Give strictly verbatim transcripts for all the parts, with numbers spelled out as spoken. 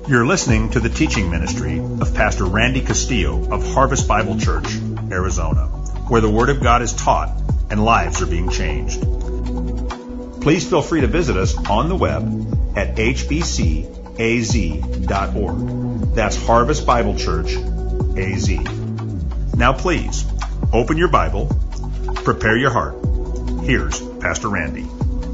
You're listening to the teaching ministry of Pastor Randy Castillo of Harvest Bible Church, Arizona, where the Word of God is taught and lives are being changed. Please feel free to visit us on the web at h b c a z dot org. That's Harvest Bible Church, A Z. Now please, open your Bible, prepare your heart. Here's Pastor Randy.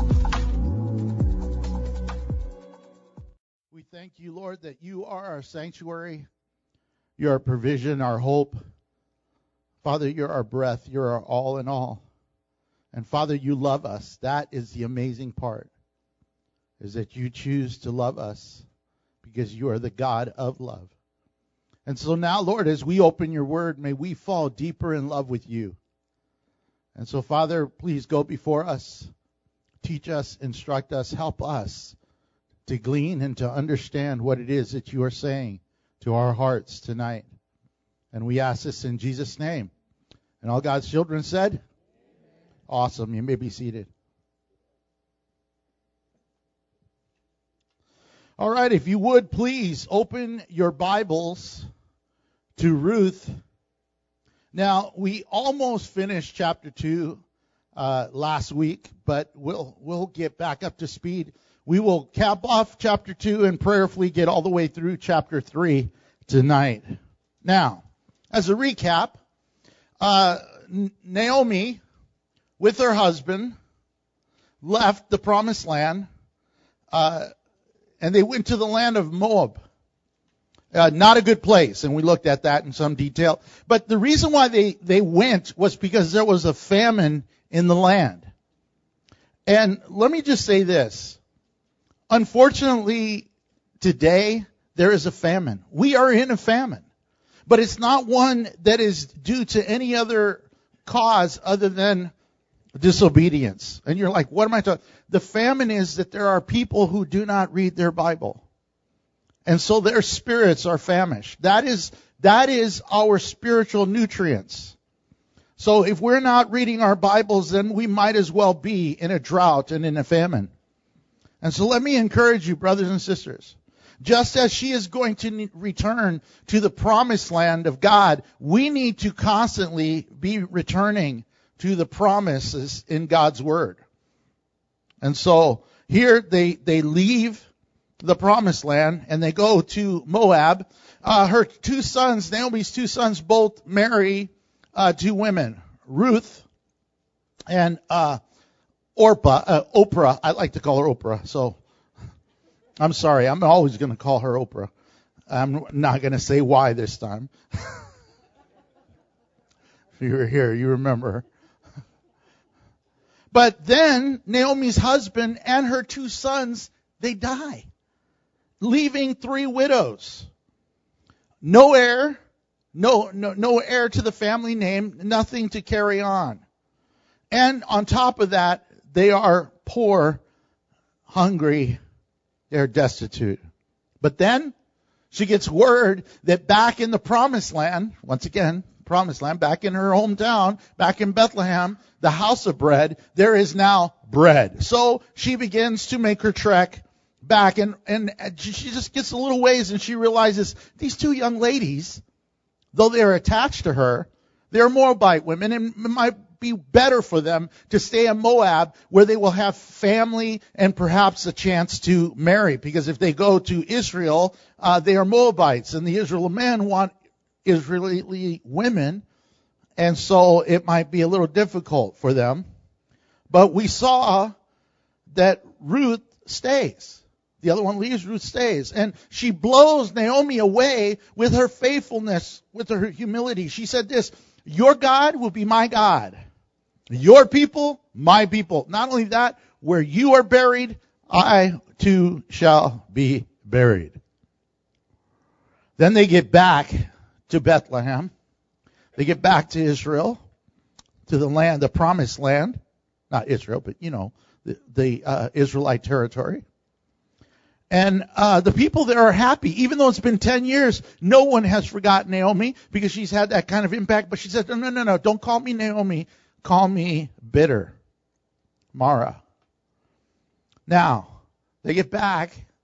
We thank you, Lord, that you are our sanctuary. You're our provision, our hope. Father, you're our breath. You're our all in all. And Father, you love us. That is the amazing part, is that you choose to love us because you are the God of love. And so now, Lord, as we open your word, may we fall deeper in love with you. And so, Father, please go before us. Teach us, instruct us, help us to glean and to understand what it is that you are saying to our hearts tonight. And we ask this in Jesus' name. And all God's children said, awesome. You may be seated. All right, if you would, please open your Bibles to Ruth. Now, we almost finished chapter two uh, last week, but we'll we'll get back up to speed. We will cap off chapter two and prayerfully get all the way through chapter three tonight. Now, as a recap, uh, Naomi, with her husband, left the promised land, uh, and they went to the land of Moab. Uh, not a good place, and we looked at that in some detail. But the reason why they, they went was because there was a famine in the land. And let me just say this. Unfortunately, today, there is a famine. We are in a famine. But it's not one that is due to any other cause other than disobedience. And you're like, what am I talking? The famine is that there are people who do not read their Bible. And so their spirits are famished. That is, that is our spiritual nutrients. So if we're not reading our Bibles, then we might as well be in a drought and in a famine. And so let me encourage you, brothers and sisters. Just as she is going to return to the promised land of God, we need to constantly be returning to the promises in God's Word. And so here they, they leave the promised land and they go to Moab. Uh, her two sons, Naomi's two sons, both marry uh, two women, Ruth and uh, Orpah, uh, Oprah. I like to call her Oprah, so I'm sorry. I'm always going to call her Oprah. I'm not going to say why this time. If you were here, you remember her. But then Naomi's husband and her two sons, they die, leaving three widows. No heir, no, no, no heir to the family name, nothing to carry on. And on top of that, they are poor, hungry, they're destitute. But then she gets word that back in the promised land, once again, promised land, back in her hometown, back in Bethlehem, the house of bread, there is now bread. So she begins to make her trek back, and, and she just gets a little ways and she realizes these two young ladies, though they are attached to her, they're Moabite women, and it might be better for them to stay in Moab where they will have family and perhaps a chance to marry. Because if they go to Israel, uh, they are Moabites, and the Israel men want Israeli women, and so it might be a little difficult for them. But we saw that Ruth stays. The other one leaves, Ruth stays. And she blows Naomi away with her faithfulness, with her humility. She said this, your God will be my God. Your people, my people. Not only that, where you are buried, I too shall be buried. Then they get back to Bethlehem. They get back to Israel, to the land, the promised land. Not Israel, but, you know, the, the uh, Israelite territory. And uh, the people there are happy. Even though it's been ten years, no one has forgotten Naomi because she's had that kind of impact. But she said, no, no, no, no, don't call me Naomi. Call me bitter. Mara. Now, they get back,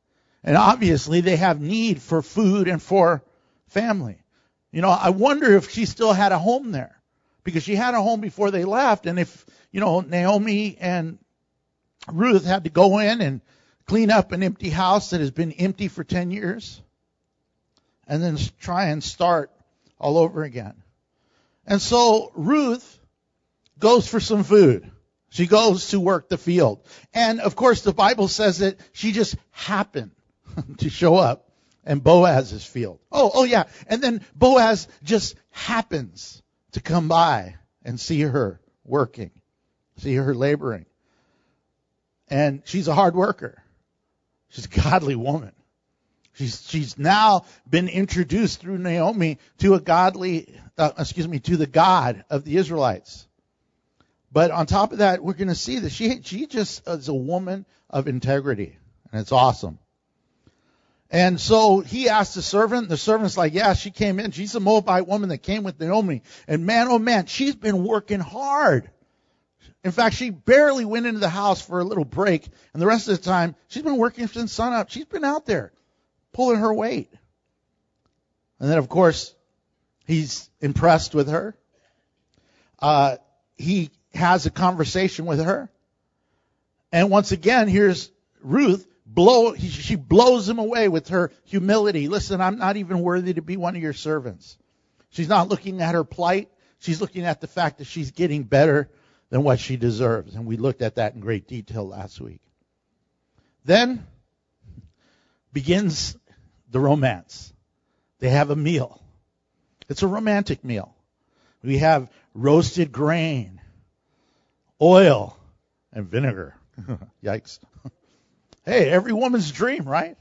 And obviously they have need for food and for family. You know, I wonder if she still had a home there, because she had a home before they left. And if, you know, Naomi and Ruth had to go in and clean up an empty house that has been empty for ten years and then try and start all over again. And so Ruth goes for some food. She goes to work the field. And of course the Bible says that she just happened to show up in Boaz's field. Oh, oh yeah. And then Boaz just happens to come by and see her working, see her laboring. And she's a hard worker. She's a godly woman. She's she's now been introduced through Naomi to a godly, uh, excuse me, to the God of the Israelites. But on top of that, we're going to see that she she just is a woman of integrity, and it's awesome. And so he asked the servant. The servant's like, yeah, she came in. She's a Moabite woman that came with Naomi. And man, oh man, she's been working hard. In fact, she barely went into the house for a little break. And the rest of the time, she's been working since sunup. She's been out there pulling her weight. And then, of course, he's impressed with her. Uh, he has a conversation with her. And once again, here's Ruth. Blow, she blows him away with her humility. Listen, I'm not even worthy to be one of your servants. She's not looking at her plight. She's looking at the fact that she's getting better than what she deserves. And we looked at that in great detail last week. Then begins the romance. They have a meal. It's a romantic meal. We have roasted grain, oil, and vinegar. Yikes. Hey, every woman's dream, right?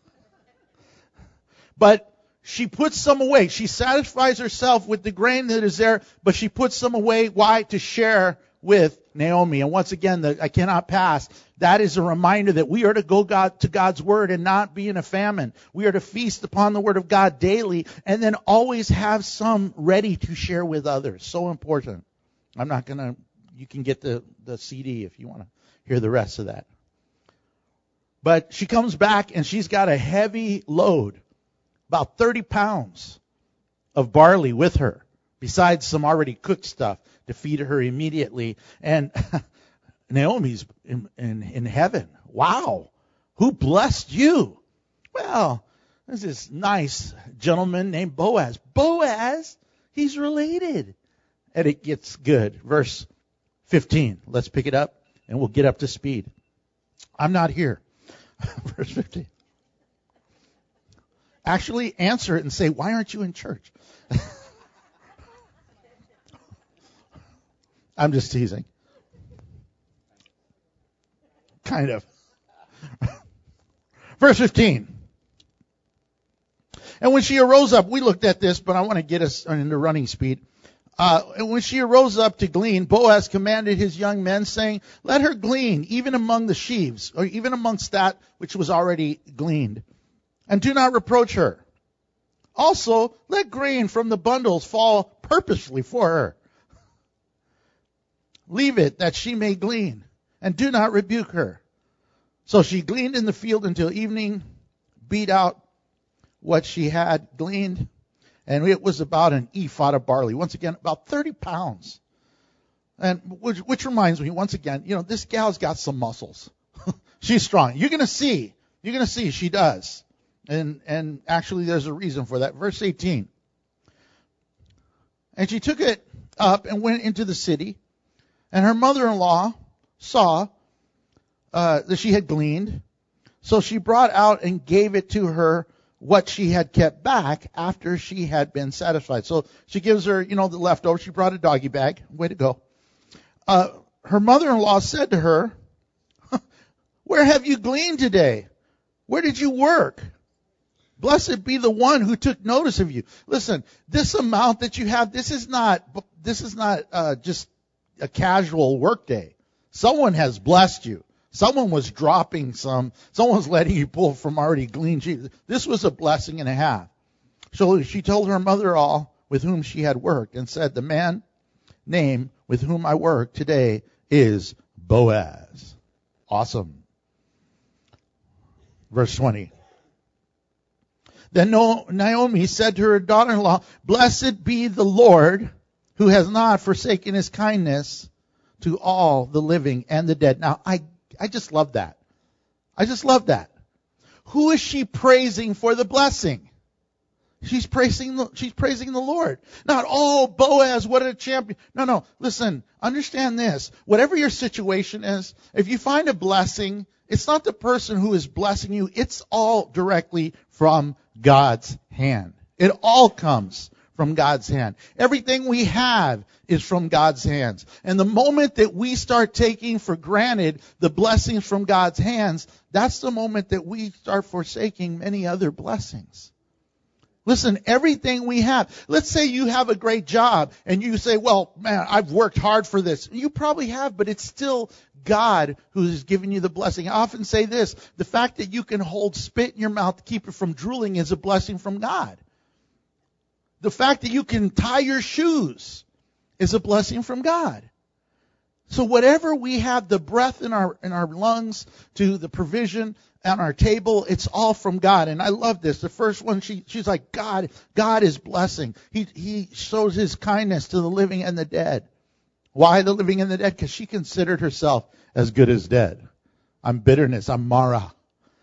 But she puts some away. She satisfies herself with the grain that is there, but she puts some away. Why? To share with Naomi. And once again, the I cannot pass. That is a reminder that we are to go God, to God's word and not be in a famine. We are to feast upon the word of God daily and then always have some ready to share with others. So important. I'm not going to, you can get the, the C D if you want to hear the rest of that. But she comes back and she's got a heavy load, about thirty pounds of barley with her, besides some already cooked stuff to feed her immediately. And Naomi's in, in, in heaven. Wow. Who blessed you? Well, there's this nice gentleman named Boaz. Boaz, he's related. And it gets good. Verse fifteen. Let's pick it up and we'll get up to speed. I'm not here. Verse fifteen. Actually, answer it and say, why aren't you in church? I'm just teasing. Kind of. Verse fifteen. And when she arose up, we looked at this, but I want to get us into running speed. Uh, and when she arose up to glean, Boaz commanded his young men, saying, let her glean, even among the sheaves, or even amongst that which was already gleaned. And do not reproach her. Also, let grain from the bundles fall purposely for her. Leave it that she may glean, and do not rebuke her. So she gleaned in the field until evening, beat out what she had gleaned, and it was about an ephah of barley. Once again, about thirty pounds. And which, which reminds me, once again, you know, this gal's got some muscles. She's strong. You're going to see. You're going to see she does. And and actually there's a reason for that. Verse eighteen. And she took it up and went into the city. And her mother-in-law saw uh, that she had gleaned. So she brought out and gave it to her what she had kept back after she had been satisfied. So she gives her, you know, the leftover. She brought a doggy bag. Way to go. Uh, her mother-in-law said to her, where have you gleaned today? Where did you work? Blessed be the one who took notice of you. Listen, this amount that you have, this is not, this is not uh, just a casual work day. Someone has blessed you. Someone was dropping some. Someone was letting you pull from already gleaned sheaves. This was a blessing and a half. So she told her mother-in-law with whom she had worked and said, the man name with whom I work today is Boaz. Awesome. Verse twenty. Then Naomi said to her daughter-in-law, "Blessed be the Lord, who has not forsaken his kindness to all the living and the dead." Now, I, I just love that. I just love that. Who is she praising for the blessing? She's praising the, she's praising the Lord. Not, oh, Boaz, what a champion. No, no. Listen, understand this. Whatever your situation is, if you find a blessing, it's not the person who is blessing you. It's all directly from God's hand. It all comes from God's hand. Everything we have is from God's hands. And the moment that we start taking for granted the blessings from God's hands, that's the moment that we start forsaking many other blessings. Listen, everything we have. Let's say you have a great job and you say, well, man, I've worked hard for this. You probably have, but it's still God who has given you the blessing. I often say this, the fact that you can hold spit in your mouth to keep it from drooling is a blessing from God. The fact that you can tie your shoes is a blessing from God. So whatever we have, the breath in our in our lungs to the provision on our table, it's all from God. And I love this. The first one, she she's like, God, God is blessing. He he shows his kindness to the living and the dead. Why the living and the dead? Because she considered herself as good as dead. I'm bitterness. I'm Mara.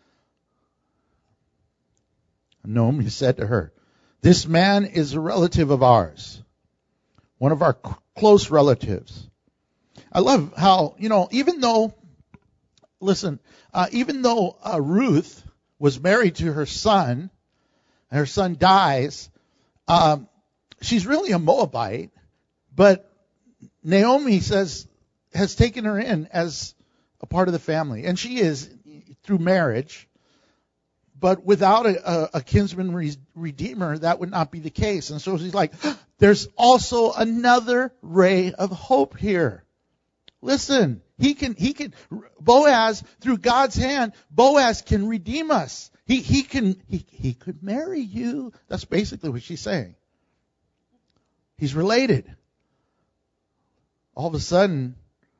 Naomi said to her, "This man is a relative of ours, one of our c- close relatives." I love how, you know, even though, listen, uh, even though uh, Ruth was married to her son, and her son dies, um, she's really a Moabite, but Naomi says, has taken her in as a part of the family. And she is through marriage, but without a, a, a kinsman re- redeemer, that would not be the case. And so she's like, there's also another ray of hope here. Listen, he can, he can, Boaz, through God's hand, Boaz can redeem us. He, he can, he, he could marry you. That's basically what she's saying. He's related. All of a sudden,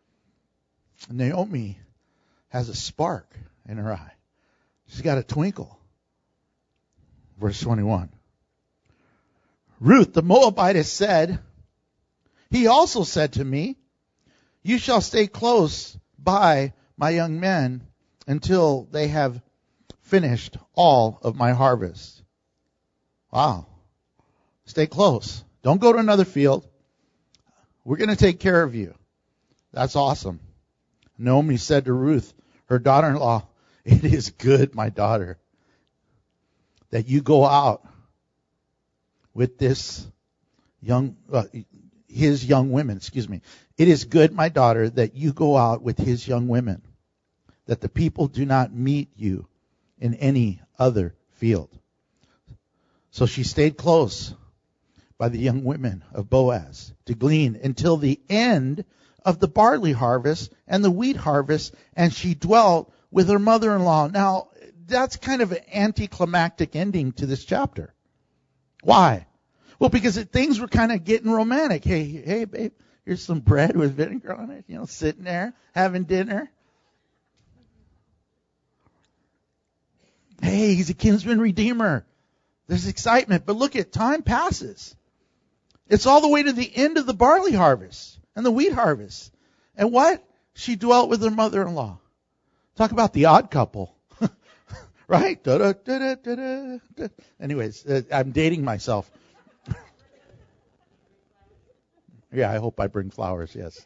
Naomi has a spark in her eye. She's got a twinkle. Verse twenty-one. Ruth the Moabitess said, "He also said to me, 'You shall stay close by my young men until they have finished all of my harvest.'" Wow. Stay close. Don't go to another field. We're going to take care of you. That's awesome. Naomi said to Ruth, her daughter-in-law, "It is good, my daughter, that you go out with this young, uh, his young women, excuse me. It is good, my daughter, that you go out with his young women, that the people do not meet you in any other field." So she stayed close by the young women of Boaz to glean until the end of the barley harvest and the wheat harvest, and she dwelt with her mother-in-law. Now, that's kind of an anticlimactic ending to this chapter. Why? Well, because it, things were kind of getting romantic. Hey, hey, babe, here's some bread with vinegar on it, you know, sitting there having dinner. Hey, he's a kinsman redeemer. There's excitement. But look at time passes. It's all the way to the end of the barley harvest and the wheat harvest. And what? She dwelt with her mother-in-law. Talk about the odd couple. Right? Da, da, da, da, da, da. Anyways, uh, I'm dating myself. Yeah, I hope I bring flowers, yes.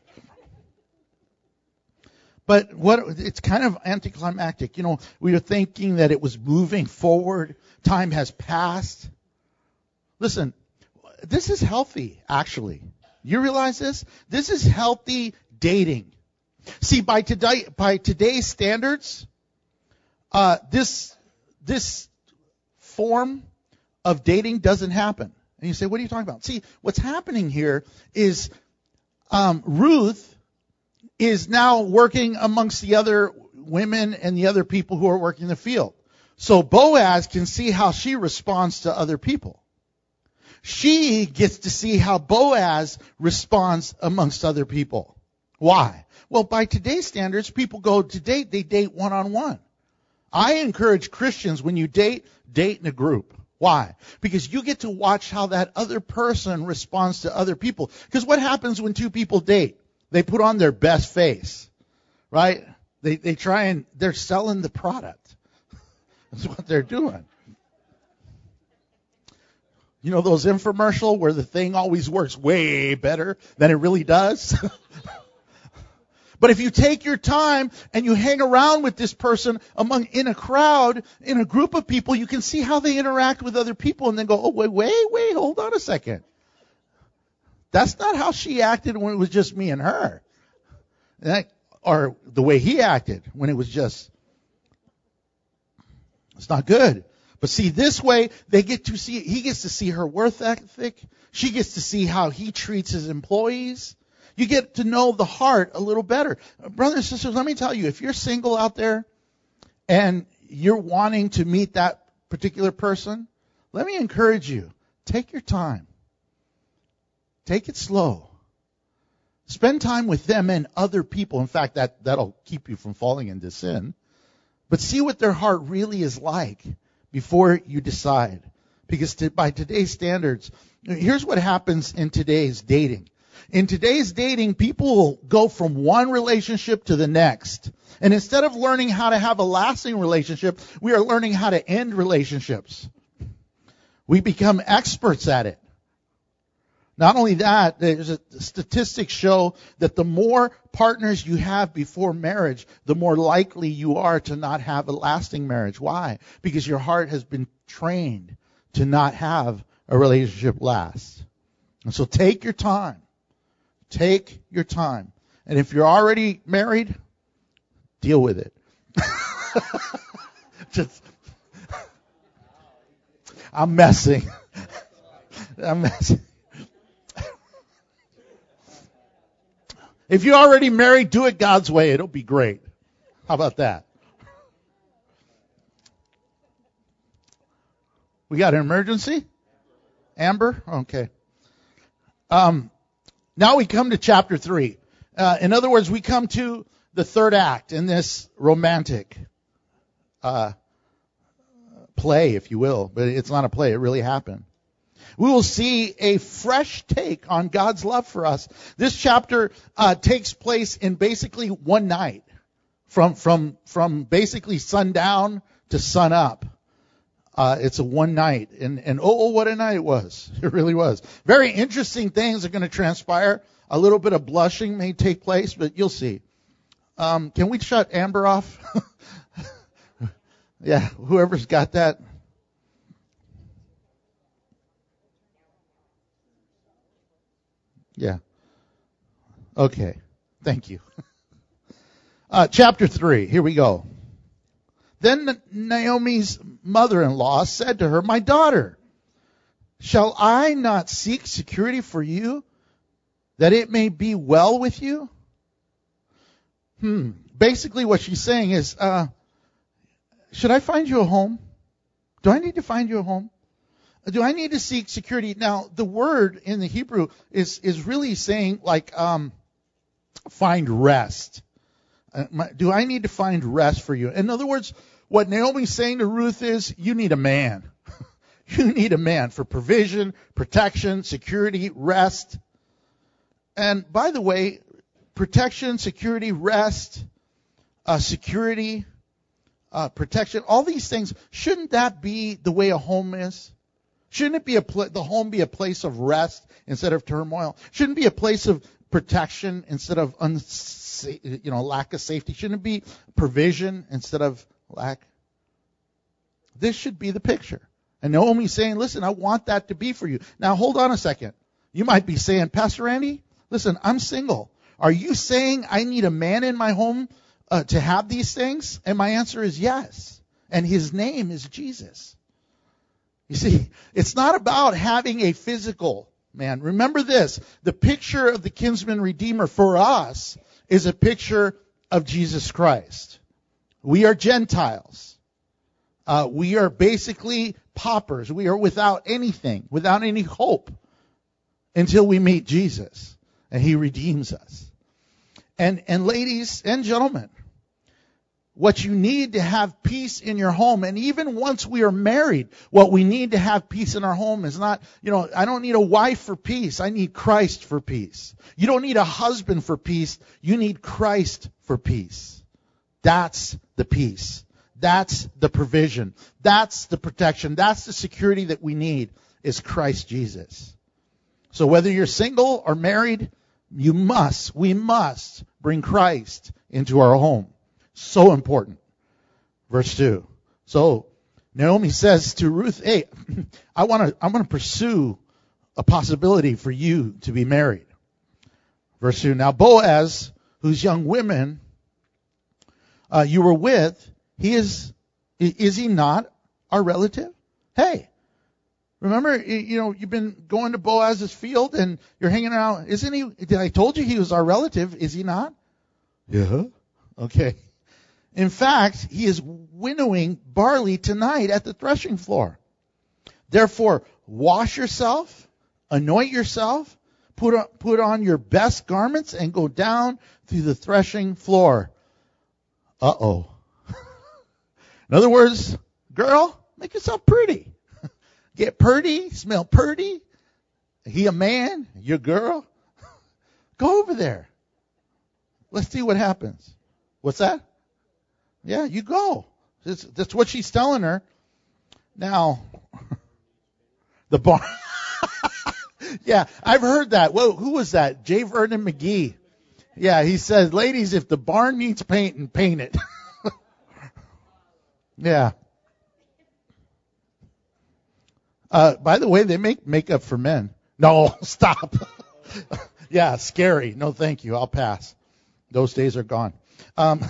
But what it's kind of anticlimactic. You know, we were thinking that it was moving forward. Time has passed. Listen, this is healthy, actually. You realize this? This is healthy dating. See, by today, by today's standards, uh, this this form of dating doesn't happen. And you say, what are you talking about? See, what's happening here is um, Ruth is now working amongst the other women and the other people who are working the field. So Boaz can see how she responds to other people. She gets to see how Boaz responds amongst other people. Why? Well, by today's standards, people go to date, they date one-on-one. I encourage Christians, when you date, date in a group. Why? Because you get to watch how that other person responds to other people. Because what happens when two people date? They put on their best face, right? They they try and they're selling the product. That's what they're doing. You know those infomercial where the thing always works way better than it really does? But if you take your time and you hang around with this person among in a crowd, in a group of people, you can see how they interact with other people and then go, oh, wait, wait, wait, hold on a second. That's not how she acted when it was just me and her. That, or the way he acted when it was just, it's not good. But see, this way, they get to see, he gets to see her work ethic. She gets to see how he treats his employees. You get to know the heart a little better. Brothers and sisters, let me tell you, if you're single out there and you're wanting to meet that particular person, let me encourage you, take your time. Take it slow. Spend time with them and other people. In fact, that, that'll keep you from falling into sin. But see what their heart really is like before you decide. Because to, by today's standards, here's what happens in today's dating. In today's dating, people will go from one relationship to the next. And instead of learning how to have a lasting relationship, we are learning how to end relationships. We become experts at it. Not only that, there's a, statistics show that the more partners you have before marriage, the more likely you are to not have a lasting marriage. Why? Because your heart has been trained to not have a relationship last. And so take your time. Take your time. And if you're already married, deal with it. Just, I'm messing. I'm messing. If you're already married, do it God's way. It'll be great. How about that? We got an emergency? Amber? Okay. Um, now we come to chapter three. Uh, in other words, we come to the third act in this romantic uh, play, if you will. But it's not a play. It really happened. We will see a fresh take on God's love for us. This chapter uh, takes place in basically one night, from from from basically sundown to sun up. Uh, it's a one night, and and oh, what a night it was! It really was. Very interesting things are going to transpire. A little bit of blushing may take place, but you'll see. Um, can we shut Amber off? Yeah, whoever's got that. Yeah. Okay. Thank you. Uh, chapter three. Here we go. Then Naomi's mother-in-law said to her, "My daughter, shall I not seek security for you, that it may be well with you?" Hmm. Basically what she's saying is, uh, should I find you a home? Do I need to find you a home? Do I need to seek security? Now, the word in the Hebrew is, is really saying like, um, find rest. Uh, my, do I need to find rest for you? In other words, what Naomi's saying to Ruth is, you need a man. You need a man for provision, protection, security, rest. And by the way, protection, security, rest, uh, security, uh, protection, all these things, shouldn't that be the way a home is? Shouldn't it be a pl- the home be a place of rest instead of turmoil? Shouldn't it be a place of protection instead of unsa- you know lack of safety? Shouldn't it be provision instead of lack? This should be the picture. And Naomi's saying, listen, I want that to be for you. Now hold on a second. You might be saying, Pastor Randy, listen, I'm single. Are you saying I need a man in my home uh, to have these things? And my answer is yes. And his name is Jesus. You see, it's not about having a physical man. Remember this, the picture of the kinsman redeemer for us is a picture of Jesus Christ. We are Gentiles. Uh, we are basically paupers. We are without anything, without any hope until we meet Jesus and he redeems us. And, and ladies and gentlemen, what you need to have peace in your home. And even once we are married, what we need to have peace in our home is not, you know, I don't need a wife for peace. I need Christ for peace. You don't need a husband for peace. You need Christ for peace. That's the peace. That's the provision. That's the protection. That's the security that we need, is Christ Jesus. So whether you're single or married, you must, we must bring Christ into our home. So important. Verse two. So Naomi says to Ruth, hey, I want to, I'm going to pursue a possibility for you to be married. Verse two. Now Boaz, whose young women uh, you were with, he is, is he not our relative? Hey, remember, you know, you've been going to Boaz's field and you're hanging out. Isn't he? Did I told you he was our relative? Is he not? Yeah. Okay. In fact, he is winnowing barley tonight at the threshing floor. Therefore, wash yourself, anoint yourself, put on, put on your best garments, and go down through the threshing floor. Uh-oh. In other words, girl, make yourself pretty. Get pretty, smell pretty. He a man, you're a girl. Go over there. Let's see what happens. What's that? Yeah, you go. That's, that's what she's telling her. Now, the barn. Yeah, I've heard that. Whoa, who was that? J. Vernon McGee. Yeah, he says, ladies, if the barn needs painting, paint it. Yeah. Uh, by the way, they make makeup for men. No, stop. Yeah, scary. No, thank you. I'll pass. Those days are gone. Um,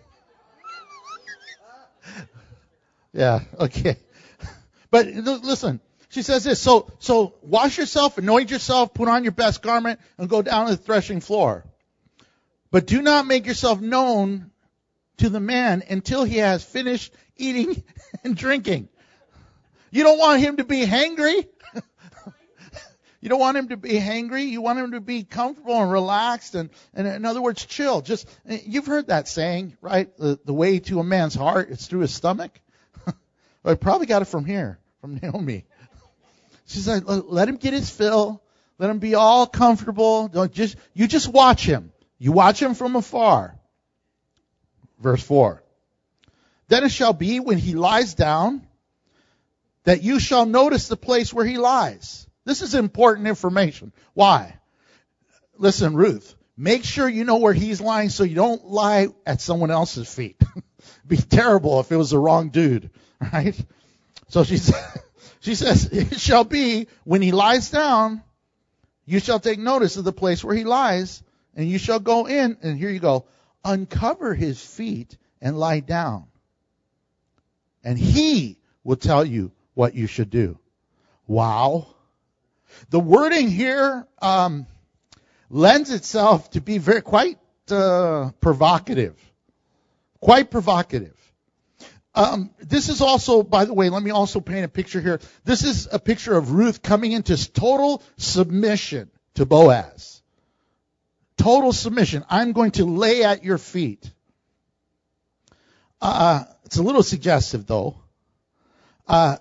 yeah, okay. But listen, she says this. So, so wash yourself, anoint yourself, put on your best garment, and go down to the threshing floor. But do not make yourself known to the man until he has finished eating and drinking. You don't want him to be hangry. You don't want him to be hangry. You want him to be comfortable and relaxed and, and in other words, chill. Just, you've heard that saying, right? The, the way to a man's heart is through his stomach. Well, I probably got it from here, from Naomi. She said, let him get his fill. Let him be all comfortable. Don't just, you just watch him. You watch him from afar. Verse four. Then it shall be when he lies down that you shall notice the place where he lies. This is important information. Why? Listen, Ruth, make sure you know where he's lying so you don't lie at someone else's feet. It'd be terrible if it was the wrong dude, right? So she, she says, it shall be when he lies down, you shall take notice of the place where he lies, and you shall go in, and here you go, uncover his feet and lie down. And he will tell you what you should do. Wow. The wording here um, lends itself to be very quite uh, provocative. Quite provocative. Um, this is also, by the way, let me also paint a picture here. This is a picture of Ruth coming into total submission to Boaz. Total submission. I'm going to lay at your feet. Uh, it's a little suggestive, though. Uh,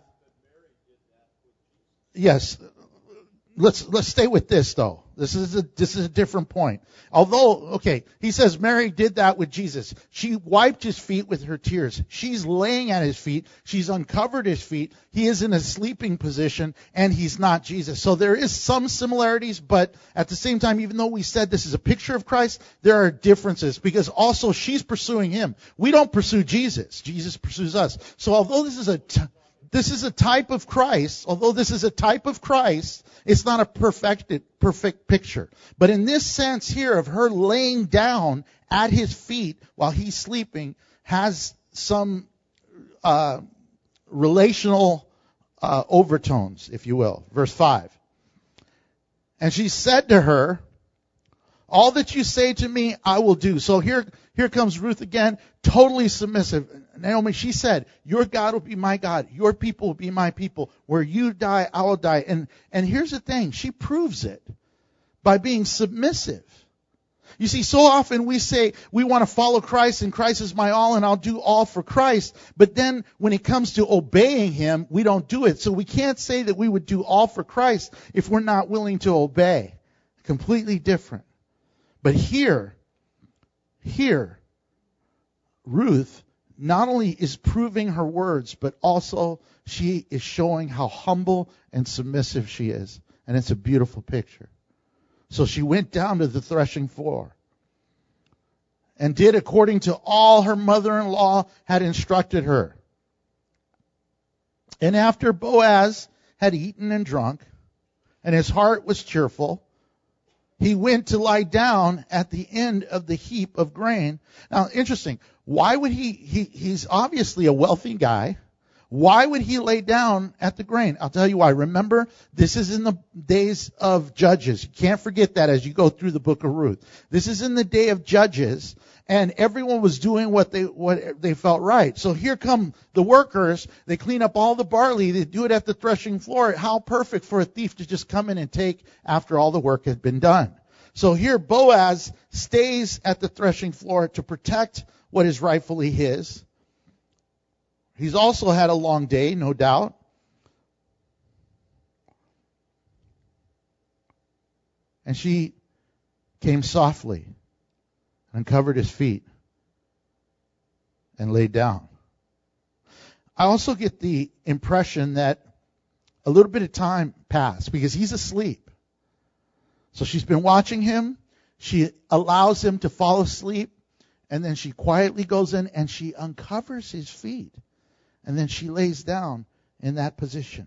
yes. Let's let's stay with this, though. This is a this is a different point. Although, okay, he says Mary did that with Jesus. She wiped his feet with her tears. She's laying at his feet. She's uncovered his feet. He is in a sleeping position, and he's not Jesus. So there is some similarities, but at the same time, even though we said this is a picture of Christ, there are differences because also she's pursuing him. We don't pursue Jesus. Jesus pursues us. So although this is a t- This is a type of Christ. Although this is a type of Christ, it's not a perfected, perfect picture. But in this sense here of her laying down at his feet while he's sleeping has some uh, relational uh, overtones, if you will. Verse five. And she said to her, all that you say to me, I will do. So here, here comes Ruth again, totally submissive. Naomi, she said, your God will be my God. Your people will be my people. Where you die, I will die. And, and here's the thing. She proves it by being submissive. You see, so often we say we want to follow Christ and Christ is my all and I'll do all for Christ. But then when it comes to obeying Him, we don't do it. So we can't say that we would do all for Christ if we're not willing to obey. Completely different. But here, here, Ruth not only is proving her words, but also she is showing how humble and submissive she is. And it's a beautiful picture. So she went down to the threshing floor and did according to all her mother-in-law had instructed her. And after Boaz had eaten and drunk, and his heart was cheerful, he went to lie down at the end of the heap of grain. Now, interesting. Why would he, he, he's obviously a wealthy guy. Why would he lay down at the grain? I'll tell you why. Remember, this is in the days of Judges. You can't forget that as you go through the book of Ruth. This is in the day of Judges, and everyone was doing what they what they felt right. So here come the workers. They clean up all the barley. They do it at the threshing floor. How perfect for a thief to just come in and take after all the work had been done. So here Boaz stays at the threshing floor to protect what is rightfully his. He's also had a long day, no doubt. And she came softly and uncovered his feet and laid down. I also get the impression that a little bit of time passed because he's asleep. So she's been watching him. She allows him to fall asleep. And then she quietly goes in and she uncovers his feet. And then she lays down in that position.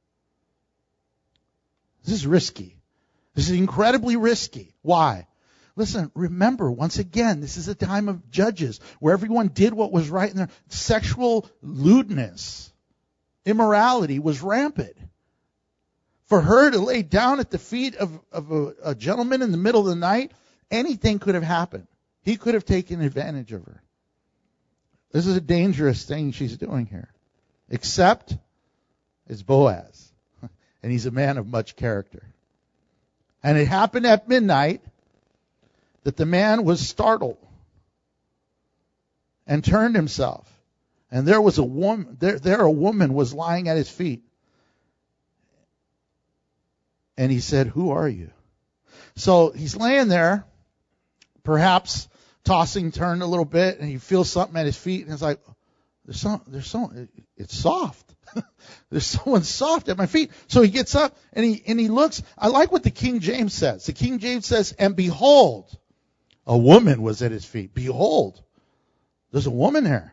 This is risky. This is incredibly risky. Why? Listen, remember, once again, this is a time of Judges where everyone did what was right in their sexual lewdness, immorality was rampant. For her to lay down at the feet of, of a, a gentleman in the middle of the night, anything could have happened. He could have taken advantage of her. This is a dangerous thing she's doing here. Except it's Boaz. And he's a man of much character. And it happened at midnight that the man was startled and turned himself. And there was a woman, there, there a woman was lying at his feet. And he said, "Who are you?" So he's laying there, perhaps tossing, turned a little bit, and he feels something at his feet, and it's like, there's some, there's some, it's soft. There's someone soft at my feet. So he gets up and he and he looks. I like what the King James says. The King James says, "And behold, a woman was at his feet." Behold, there's a woman there.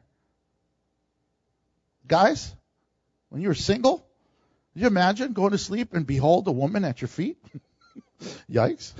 Guys, when you were single, did you imagine going to sleep and behold a woman at your feet? Yikes.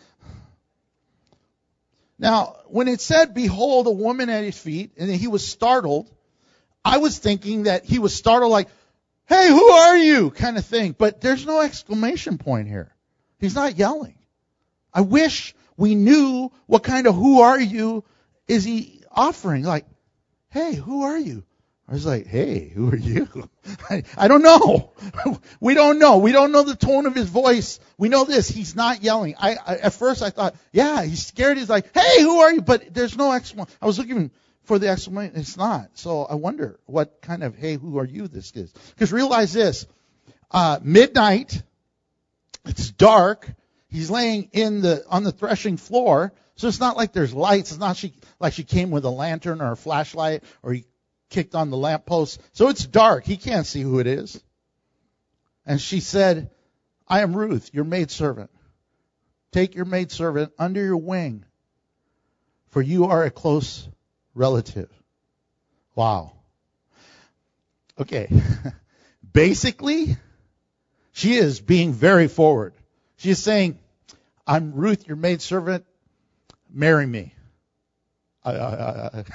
Now, when it said, "Behold, a woman at his feet," and he was startled, I was thinking that he was startled like, "Hey, who are you?" kind of thing. But there's no exclamation point here. He's not yelling. I wish we knew what kind of "who are you" is he offering. Like, "Hey, who are you?" I was like, "Hey, who are you?" I, I don't know. We don't know. We don't know the tone of his voice. We know this. He's not yelling. I, I At first I thought, yeah, he's scared. He's like, "Hey, who are you?" But there's no exclamation. I was looking for the exclamation. It's not. So I wonder what kind of "hey, who are you" this is. Because realize this. Uh, midnight. It's dark. He's laying in the on the threshing floor. So it's not like there's lights. It's not she, like she came with a lantern or a flashlight or he kicked on the lamppost. So it's dark. He can't see who it is. And she said, "I am Ruth, your maidservant. Take your maidservant under your wing, for you are a close relative." Wow. Okay. Basically, she is being very forward. She is saying, "I'm Ruth, your maidservant. Marry me." I, I, I,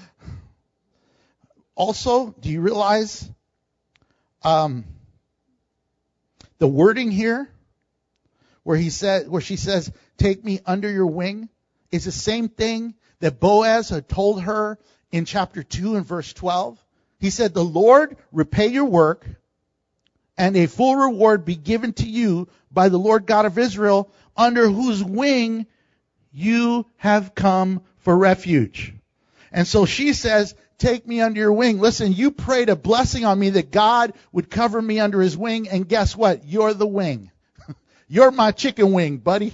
Also, do you realize um, the wording here, where he said, where she says, "Take me under your wing," is the same thing that Boaz had told her in chapter two and verse twelve. He said, "The Lord repay your work, and a full reward be given to you by the Lord God of Israel, under whose wing you have come for refuge. And so she says, take me under your wing. Listen, you prayed a blessing on me that God would cover me under his wing. And guess what? You're the wing. You're my chicken wing, buddy.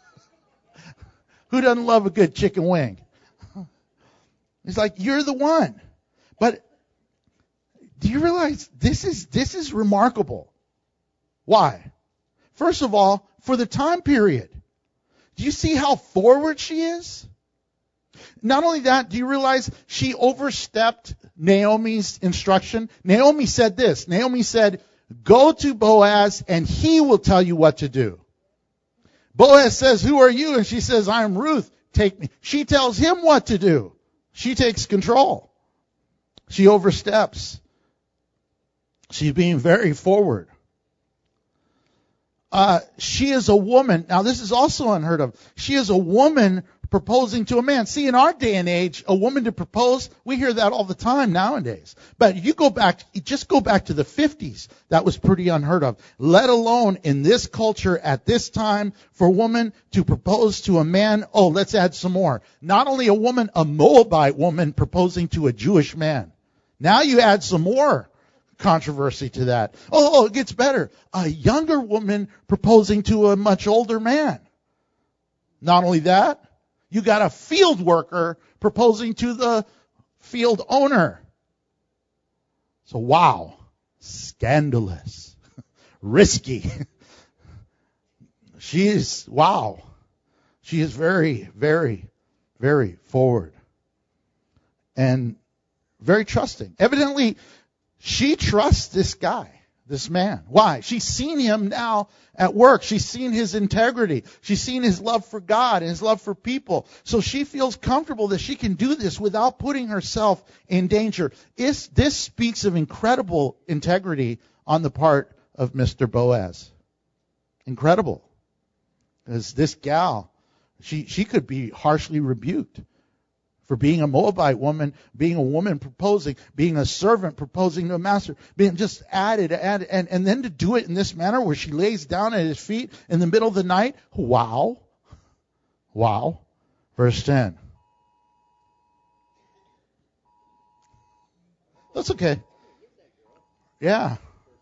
Who doesn't love a good chicken wing? He's like, you're the one. But do you realize this is this is remarkable? Why? First of all, for the time period. Do you see how forward she is? Not only that, do you realize she overstepped Naomi's instruction? Naomi said this. Naomi said, go to Boaz and he will tell you what to do. Boaz says, who are you? And she says, I'm Ruth. Take me. She tells him what to do. She takes control. She oversteps. She's being very forward. Uh, she is a woman. Now, this is also unheard of. She is a woman proposing to a man. See, in our day and age, a woman to propose, we hear that all the time nowadays. But you go back, just go back to the fifties. That was pretty unheard of. Let alone in this culture at this time for a woman to propose to a man. Oh, let's add some more. Not only a woman, a Moabite woman proposing to a Jewish man. Now you add some more controversy to that. Oh, oh, it gets better. A younger woman proposing to a much older man. Not only that, you got a field worker proposing to the field owner. So wow, scandalous, risky. She is, wow. She is very, very, very forward. And very trusting. Evidently, she trusts this guy, this man. Why? She's seen him now at work. She's seen his integrity. She's seen his love for God and his love for people. So she feels comfortable that she can do this without putting herself in danger. It's, this speaks of incredible integrity on the part of Mister Boaz. Incredible. Because this gal, she, she could be harshly rebuked for being a Moabite woman, being a woman proposing, being a servant proposing to a master, being just added, added, and, and then to do it in this manner where she lays down at his feet in the middle of the night. Wow. Wow. Verse ten. That's okay. Yeah.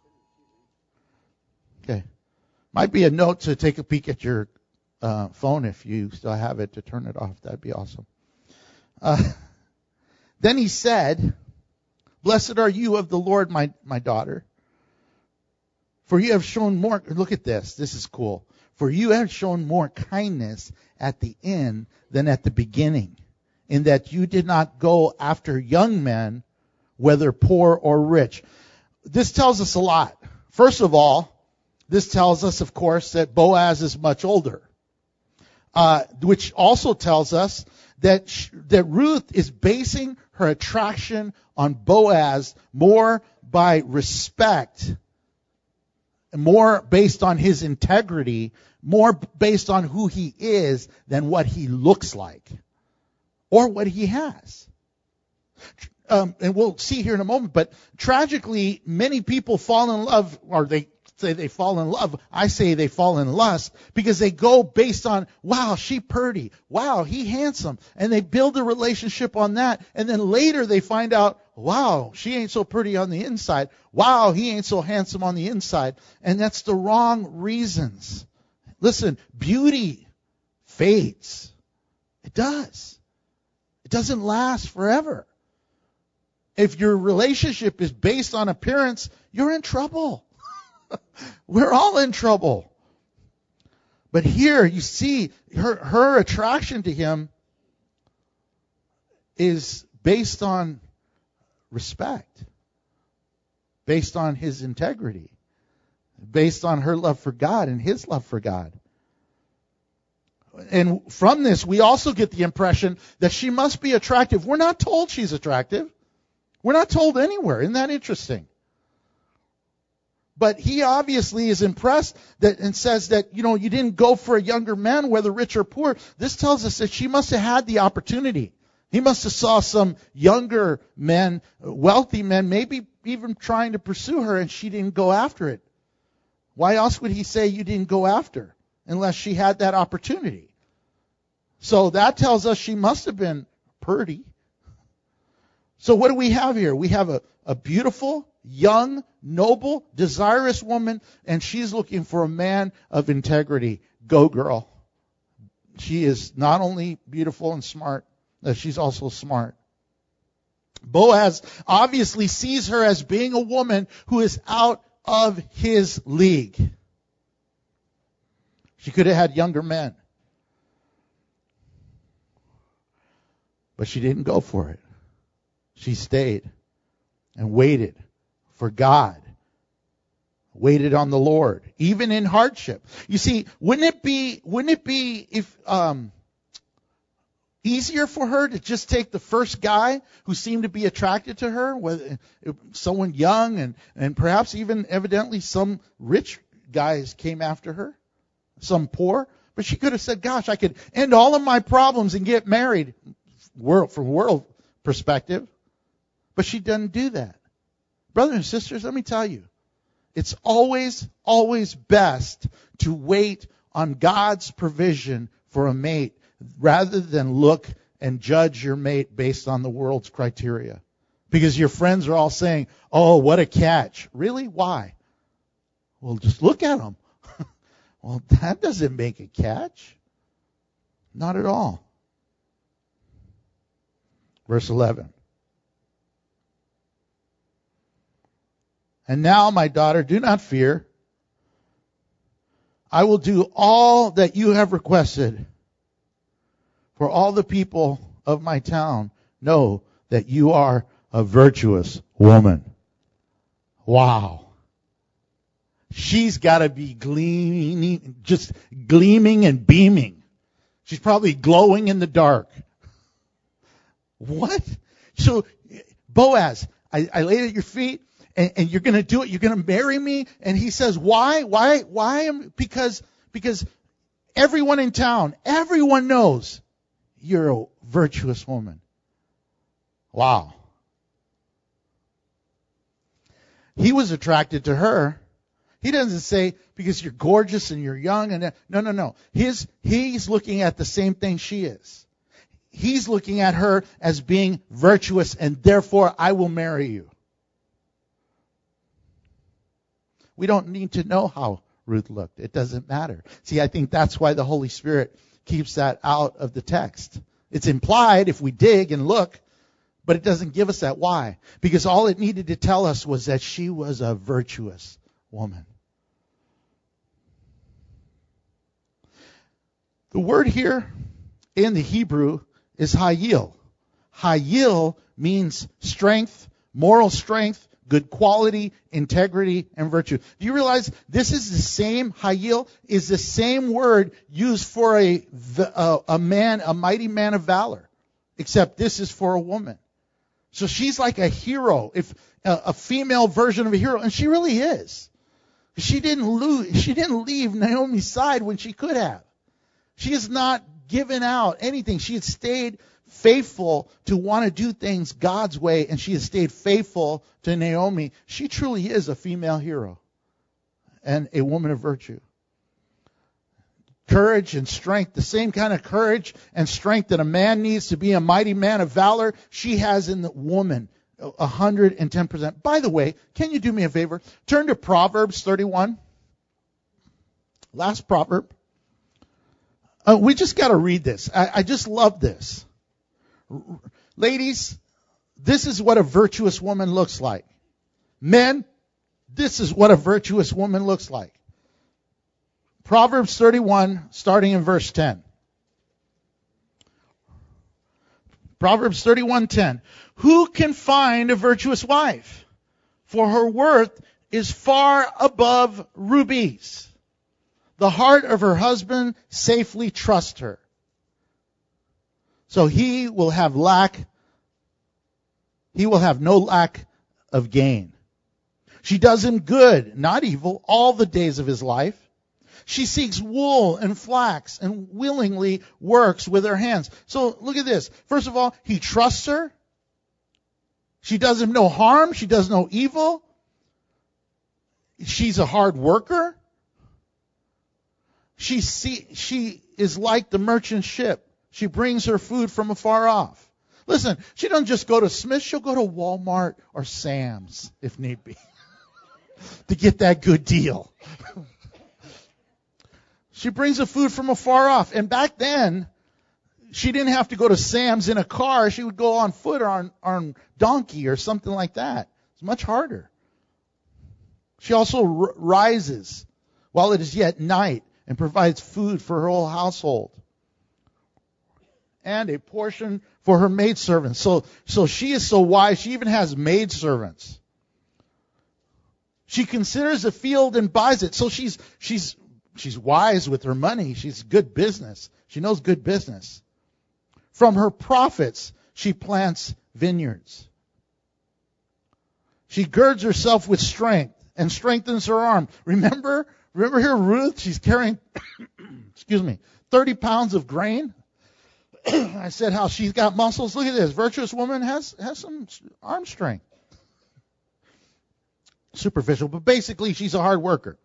Okay. Might be a note to take a peek at your uh, phone if you still have it, to turn it off. That'd be awesome. Uh, then he said, blessed are you of the Lord, my, my daughter. For you have shown more, look at this, this is cool. For you have shown more kindness at the end than at the beginning, in that you did not go after young men, whether poor or rich. This tells us a lot. First of all, this tells us, of course, that Boaz is much older, uh, which also tells us that sh- that Ruth is basing her attraction on Boaz more by respect, more based on his integrity, more based on who he is than what he looks like or what he has. Um, and we'll see here in a moment, but tragically, many people fall in love, or they say they fall in love. I say they fall in lust because they go based on, wow, she pretty. Wow, he handsome. And they build a relationship on that. And then later they find out, wow, she ain't so pretty on the inside. Wow, he ain't so handsome on the inside. And that's the wrong reasons. Listen, beauty fades. It does. It doesn't last forever. If your relationship is based on appearance, you're in trouble. We're all in trouble. But here you see her, her attraction to him is based on respect, based on his integrity, based on her love for God and his love for God. And from this, we also get the impression that she must be attractive. We're not told she's attractive. We're not told anywhere. Isn't that interesting? But he obviously is impressed that and says that, you know, you didn't go for a younger man, whether rich or poor. This tells us that she must have had the opportunity. He must have saw some younger men, wealthy men, maybe even trying to pursue her, and she didn't go after it. Why else would he say you didn't go after unless she had that opportunity? So that tells us she must have been pretty. So what do we have here? We have a, a beautiful, young, noble, desirous woman, and she's looking for a man of integrity. Go, girl. She is not only beautiful and smart, but she's also smart. Boaz obviously sees her as being a woman who is out of his league. She could have had younger men. But she didn't go for it. She stayed and waited for God. Waited on the Lord, even in hardship. You see, wouldn't it be, wouldn't it be if, um, easier for her to just take the first guy who seemed to be attracted to her, whether someone young and, and perhaps even evidently some rich guys came after her, some poor, but she could have said, gosh, I could end all of my problems and get married, world, from world perspective, but she doesn't do that. Brothers and sisters, let me tell you, it's always, always best to wait on God's provision for a mate rather than look and judge your mate based on the world's criteria. Because your friends are all saying, oh, what a catch. Really? Why? Well, just look at them. Well, that doesn't make a catch. Not at all. Verse eleven. And now, my daughter, do not fear. I will do all that you have requested. For all the people of my town know that you are a virtuous woman. Wow. She's got to be gleaming, just gleaming and beaming. She's probably glowing in the dark. What? So, Boaz, I, I laid at your feet. And, and you're going to do it. You're going to marry me. And he says, why? Why? Why? Because, because everyone in town, everyone knows you're a virtuous woman. Wow. He was attracted to her. He doesn't say because you're gorgeous and you're young. And no, no, no. His, he's looking at the same thing she is. He's looking at her as being virtuous, and therefore I will marry you. We don't need to know how Ruth looked. It doesn't matter. See, I think that's why the Holy Spirit keeps that out of the text. It's implied if we dig and look, but it doesn't give us that. Why? Because all it needed to tell us was that she was a virtuous woman. The word here in the Hebrew is hayil. Hayil means strength, moral strength, good quality, integrity, and virtue. Do you realize this is the same, hayil, is the same word used for a, a, a man, a mighty man of valor, except this is for a woman. So she's like a hero, if a, a female version of a hero, and she really is. She didn't lose, she didn't leave Naomi's side when she could have. She has not given out anything. She had stayed faithful to want to do things God's way, and she has stayed faithful to Naomi. She truly is a female hero and a woman of virtue. Courage and strength, the same kind of courage and strength that a man needs to be a mighty man of valor, she has in the woman, one hundred ten percent. By the way, can you do me a favor? Turn to Proverbs thirty-one. Last proverb. Uh, we just got to read this. I, I just love this. Ladies, this is what a virtuous woman looks like. Men, this is what a virtuous woman looks like. Proverbs thirty-one, starting in verse ten. Proverbs thirty-one ten. Who can find a virtuous wife? For her worth is far above rubies. The heart of her husband safely trusts her. So he will have lack, he will have no lack of gain. She does him good, not evil, all the days of his life. She seeks wool and flax and willingly works with her hands. So look at this. First of all, he trusts her. She does him no harm. She does no evil. She's a hard worker. She see, she is like the merchant ship She brings her food from afar off. Listen, she doesn't just go to Smith's, she'll go to Walmart or Sam's, if need be, to get that good deal. She brings the food from afar off. And back then, she didn't have to go to Sam's in a car. She would go on foot or on, on donkey or something like that. It's much harder. She also r- rises while it is yet night and provides food for her whole household and a portion for her maidservants. So, so she is so wise, she even has maidservants. She considers a field and buys it. So she's she's she's wise with her money. She's good business. She knows good business. From her profits, she plants vineyards. She girds herself with strength and strengthens her arm. Remember, remember here Ruth, she's carrying, excuse me, thirty pounds of grain. I said how she's got muscles. Look at this. Virtuous woman has, has some arm strength. Superficial, but basically she's a hard worker.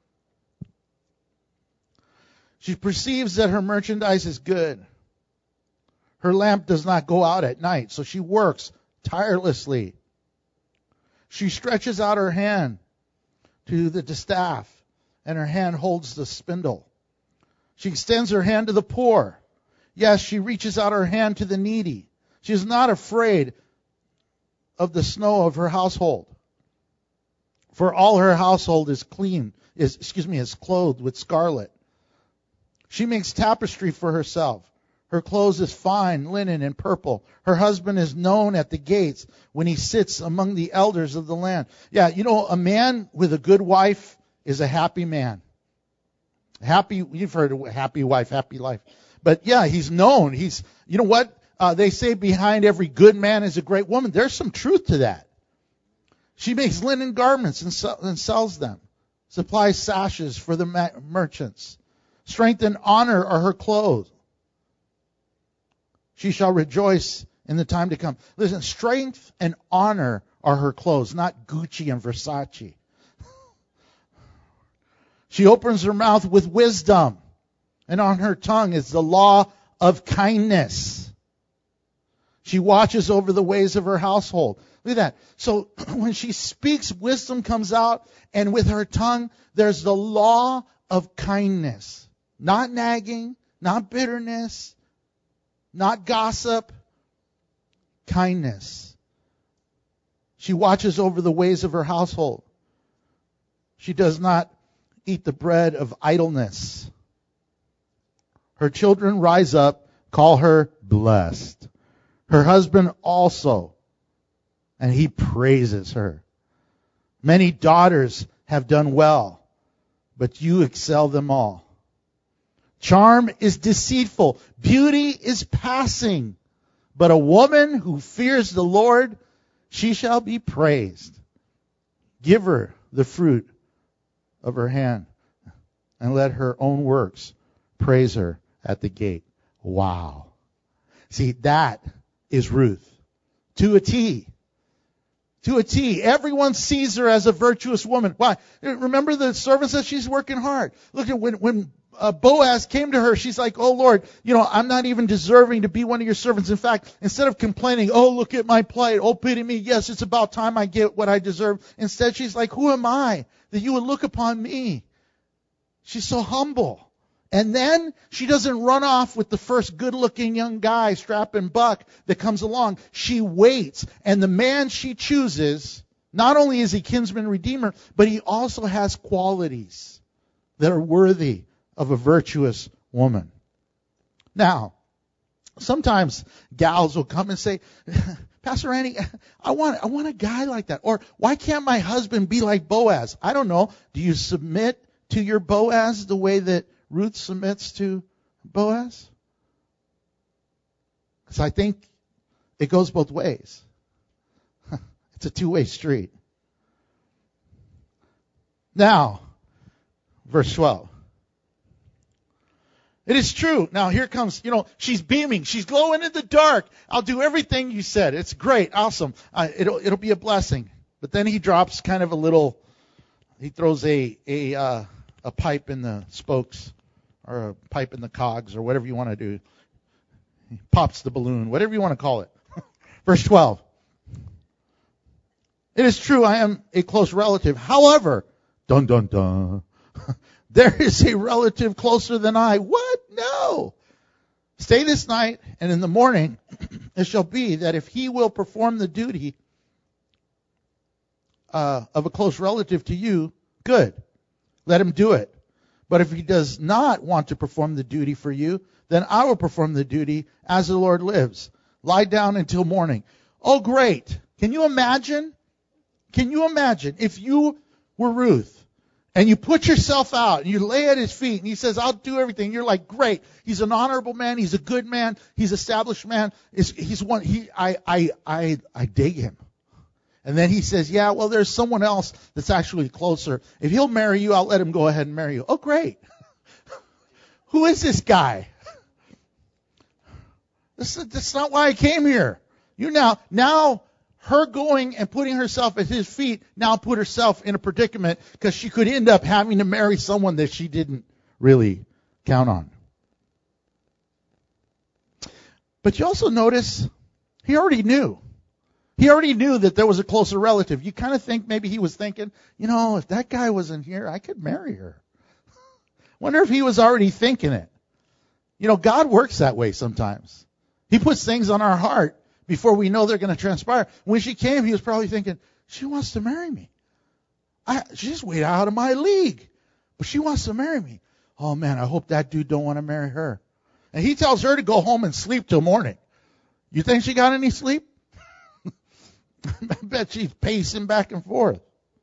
She perceives that her merchandise is good. Her lamp does not go out at night, so she works tirelessly. She stretches out her hand to the distaff, and her hand holds the spindle. She extends her hand to the poor. Yes, she reaches out her hand to the needy. She is not afraid of the snow of her household. For all her household is clean, is excuse me, is clothed with scarlet. She makes tapestry for herself. Her clothes is fine linen and purple. Her husband is known at the gates when he sits among the elders of the land. Yeah, you know, a man with a good wife is a happy man. Happy, you've heard of happy wife, happy life. But yeah, he's known. He's, you know what? Uh, they say behind every good man is a great woman. There's some truth to that. She makes linen garments and, sell, and sells them. Supplies sashes for the ma- merchants. Strength and honor are her clothes. She shall rejoice in the time to come. Listen, strength and honor are her clothes, not Gucci and Versace. She opens her mouth with wisdom, and on her tongue is the law of kindness. She watches over the ways of her household. Look at that. So when she speaks, wisdom comes out, and with her tongue, there's the law of kindness. Not nagging, not bitterness, not gossip, kindness. She watches over the ways of her household. She does not eat the bread of idleness. Her children rise up, call her blessed. Her husband also, and he praises her. Many daughters have done well, but you excel them all. Charm is deceitful. Beauty is passing. But a woman who fears the Lord, she shall be praised. Give her the fruit of her hand, and let her own works praise her at the gate. Wow. See, that is Ruth. To a T. To a T. Everyone sees her as a virtuous woman. Why? Remember the servant says she's working hard. Look at when, when uh, Boaz came to her, she's like, oh Lord, you know, I'm not even deserving to be one of your servants. In fact, instead of complaining, oh, look at my plight, oh, pity me, yes, it's about time I get what I deserve. Instead, she's like, who am I that you would look upon me? She's so humble. And then she doesn't run off with the first good-looking young guy, strapping buck, that comes along. She waits. And the man she chooses, not only is he kinsman redeemer, but he also has qualities that are worthy of a virtuous woman. Now, sometimes gals will come and say, Pastor Randy, I want, I want a guy like that. Or why can't my husband be like Boaz? I don't know. Do you submit to your Boaz the way that Ruth submits to Boaz? Because I think it goes both ways. It's a two-way street. Now, verse twelve. It is true. Now here comes, you know, she's beaming. She's glowing in the dark. I'll do everything you said. It's great. Awesome. Uh, it'll, it'll be a blessing. But then he drops kind of a little, he throws a, a, uh, a pipe in the spokes, or a pipe in the cogs, or whatever you want to do. He pops the balloon, whatever you want to call it. Verse twelve. It is true, I am a close relative. However, dun dun dun, there is a relative closer than I. What? No. Stay this night, and in the morning it shall be that if he will perform the duty uh, of a close relative to you, good. Let him do it. But if he does not want to perform the duty for you, then I will perform the duty as the Lord lives. Lie down until morning. Oh, great. Can you imagine? Can you imagine if you were Ruth and you put yourself out and you lay at his feet and he says, I'll do everything. You're like, great. He's an honorable man. He's a good man. He's an established man. He's, he's one, he, I, I, I, I dig him. And then he says, yeah, well, there's someone else that's actually closer. If he'll marry you, I'll let him go ahead and marry you. Oh, great. Who is this guy? This is, this is not why I came here. You now, now her going and putting herself at his feet now put herself in a predicament because she could end up having to marry someone that she didn't really count on. But you also notice he already knew. He already knew that there was a closer relative. You kind of think maybe he was thinking, you know, if that guy wasn't here, I could marry her. Wonder if he was already thinking it. You know, God works that way sometimes. He puts things on our heart before we know they're going to transpire. When she came, he was probably thinking, she wants to marry me. I, she's way out of my league, but she wants to marry me. Oh, man, I hope that dude don't want to marry her. And he tells her to go home and sleep till morning. You think she got any sleep? I bet she's pacing back and forth.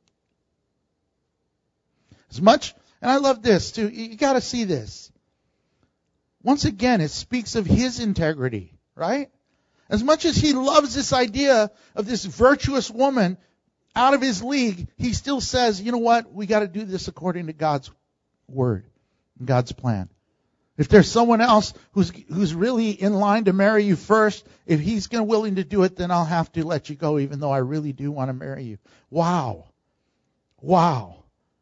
As much, and I love this too, you got to see this. Once again, it speaks of his integrity, right? As much as he loves this idea of this virtuous woman out of his league, he still says, you know what, we got to do this according to God's word, God's plan. If there's someone else who's who's really in line to marry you first, if he's gonna, willing to do it, then I'll have to let you go, even though I really do want to marry you. Wow. Wow.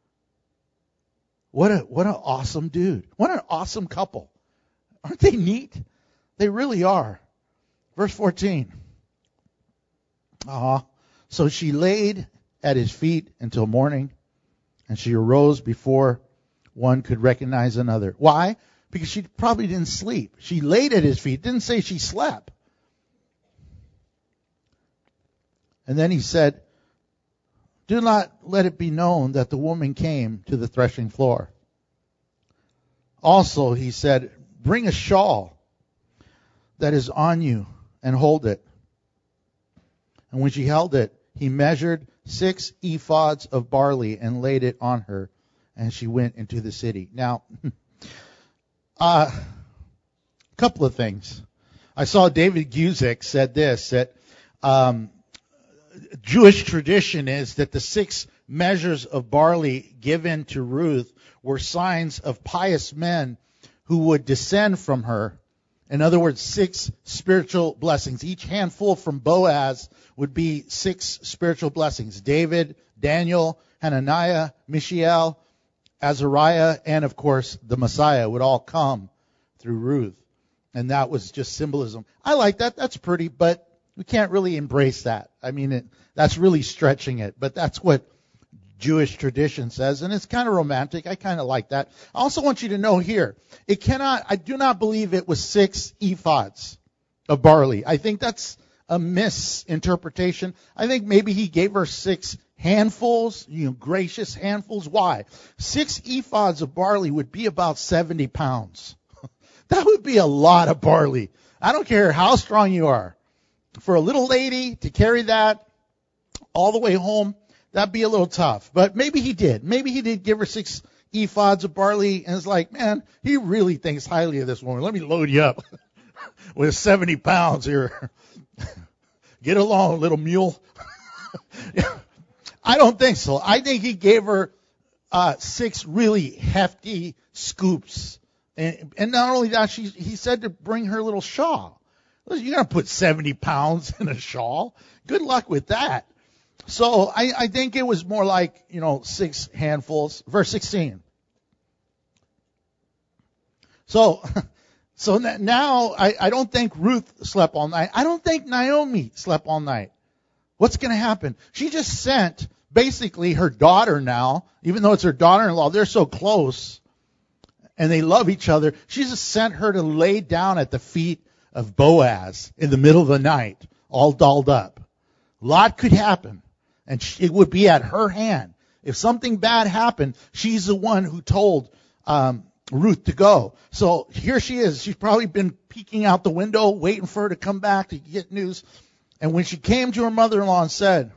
What a what an awesome dude. What an awesome couple. Aren't they neat? They really are. Verse fourteen. Uh-huh. So she laid at his feet until morning, and she arose before one could recognize another. Why? Because she probably didn't sleep. She laid at his feet. Didn't say she slept. And then he said, do not let it be known that the woman came to the threshing floor. Also, he said, bring a shawl that is on you and hold it. And when she held it, he measured six ephods of barley and laid it on her, and she went into the city. Now, a uh, couple of things. I saw David Guzik said this, that um, Jewish tradition is that the six measures of barley given to Ruth were signs of pious men who would descend from her. In other words, six spiritual blessings. Each handful from Boaz would be six spiritual blessings. David, Daniel, Hananiah, Mishael, Azariah, and of course the Messiah would all come through Ruth. And that was just symbolism. I like that. That's pretty, but we can't really embrace that. I mean, it, that's really stretching it. But that's what Jewish tradition says, and it's kind of romantic. I kind of like that. I also want you to know here, it cannot, I do not believe it was six ephods of barley. I think that's a misinterpretation. I think maybe he gave her six handfuls, you know, gracious handfuls. Why? Six ephods of barley would be about seventy pounds. That would be a lot of barley. I don't care how strong you are. For a little lady to carry that all the way home, that'd be a little tough. But maybe he did. Maybe he did give her six ephods of barley, and it's like, man, he really thinks highly of this woman. Let me load you up with seventy pounds here. Get along, little mule. I don't think so. I think he gave her uh, six really hefty scoops. And, and not only that, she, he said to bring her little shawl. You're going to put seventy pounds in a shawl? Good luck with that. So I, I think it was more like, you know, six handfuls. Verse sixteen. So So now I, I don't think Ruth slept all night. I don't think Naomi slept all night. What's going to happen? She just sent basically her daughter now, even though it's her daughter-in-law, they're so close and they love each other. She just sent her to lay down at the feet of Boaz in the middle of the night, all dolled up. A lot could happen, and she, it would be at her hand. If something bad happened, she's the one who told um, Ruth to go. So here she is. She's probably been peeking out the window, waiting for her to come back to get news. And when she came to her mother-in-law and said,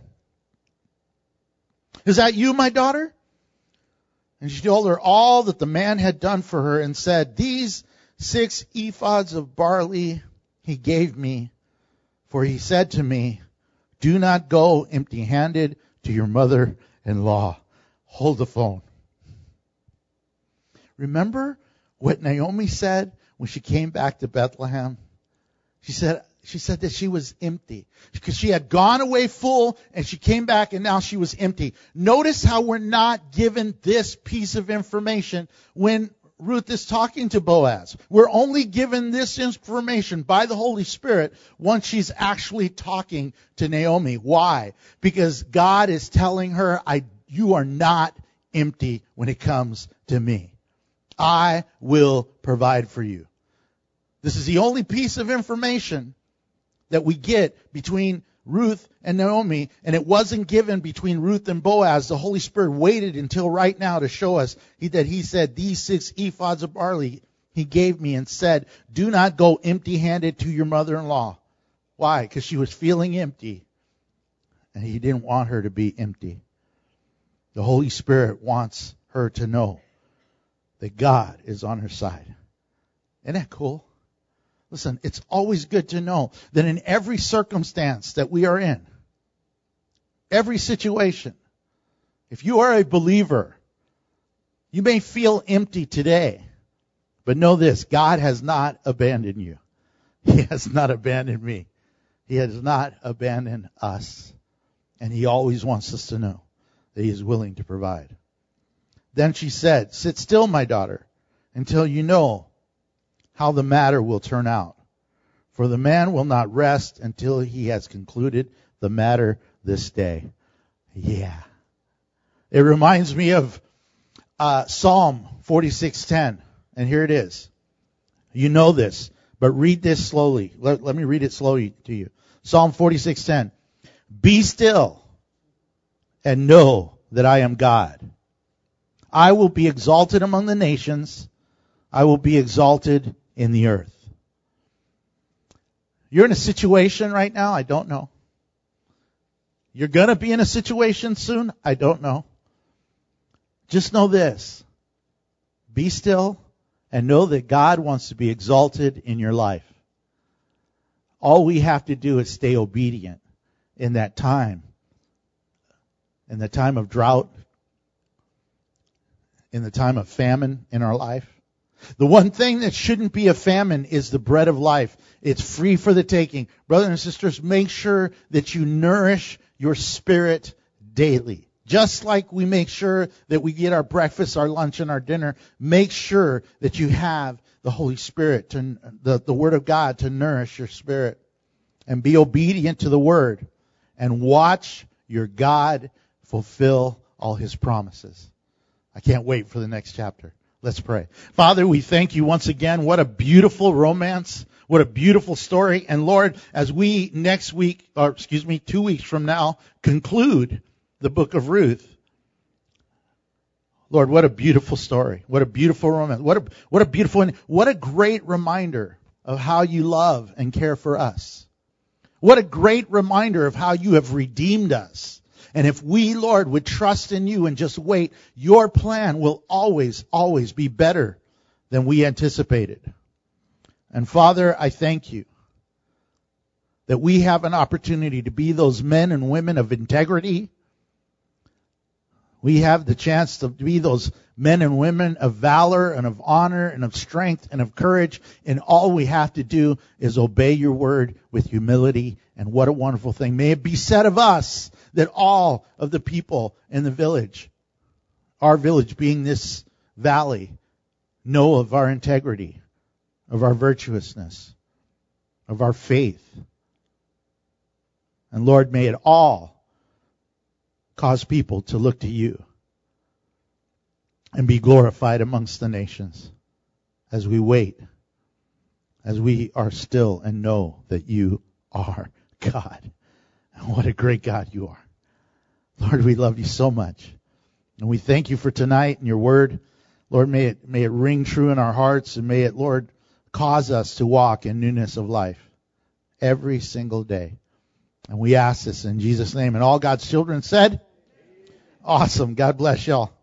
"Is that you, my daughter?" And she told her all that the man had done for her and said, "These six ephahs of barley he gave me, for he said to me, 'Do not go empty-handed to your mother-in-law.'" Hold the phone. Remember what Naomi said when she came back to Bethlehem? She said, She said that she was empty because she had gone away full and she came back and now she was empty. Notice how we're not given this piece of information when Ruth is talking to Boaz. We're only given this information by the Holy Spirit once she's actually talking to Naomi. Why? Because God is telling her, I, you are not empty when it comes to me. I will provide for you. This is the only piece of information that we get between Ruth and Naomi, and it wasn't given between Ruth and Boaz. The Holy Spirit waited until right now to show us he, that he said, "These six ephahs of barley he gave me," and said, "Do not go empty-handed to your mother-in-law." Why? Because she was feeling empty, and he didn't want her to be empty. The Holy Spirit wants her to know that God is on her side. Isn't that cool? Listen, it's always good to know that in every circumstance that we are in, every situation, if you are a believer, you may feel empty today, but know this, God has not abandoned you. He has not abandoned me. He has not abandoned us. And He always wants us to know that He is willing to provide. Then she said, "Sit still, my daughter, until you know how the matter will turn out. For the man will not rest until he has concluded the matter this day." Yeah. It reminds me of uh, Psalm forty-six ten. And here it is. You know this, but read this slowly. Let, let me read it slowly to you. Psalm forty-six ten. "Be still and know that I am God. I will be exalted among the nations. I will be exalted in the earth." You're in a situation right now? I don't know. You're going to be in a situation soon? I don't know. Just know this. Be still and know that God wants to be exalted in your life. All we have to do is stay obedient in that time. In the time of drought. In the time of famine in our life. The one thing that shouldn't be a famine is the bread of life. It's free for the taking. Brothers and sisters, make sure that you nourish your spirit daily. Just like we make sure that we get our breakfast, our lunch, and our dinner, make sure that you have the Holy Spirit, to, the, the Word of God to nourish your spirit. And be obedient to the Word. And watch your God fulfill all His promises. I can't wait for the next chapter. Let's pray. Father, we thank you once again. What a beautiful romance. What a beautiful story. And Lord, as we next week, or excuse me, two weeks from now, conclude the book of Ruth. Lord, what a beautiful story. What a beautiful romance. What a, what a beautiful, what a great reminder of how you love and care for us. What a great reminder of how you have redeemed us. And if we, Lord, would trust in you and just wait, your plan will always, always be better than we anticipated. And Father, I thank you that we have an opportunity to be those men and women of integrity. We have the chance to be those men and women of valor and of honor and of strength and of courage. And all we have to do is obey your word with humility. And what a wonderful thing. May it be said of us that all of the people in the village, our village being this valley, know of our integrity, of our virtuousness, of our faith. And Lord, may it all cause people to look to you and be glorified amongst the nations as we wait, as we are still and know that you are God. And what a great God you are. Lord, we love you so much. And we thank you for tonight and your word. Lord, may it, may it ring true in our hearts, and may it, Lord, cause us to walk in newness of life every single day. And we ask this in Jesus' name. And all God's children said, awesome. God bless y'all.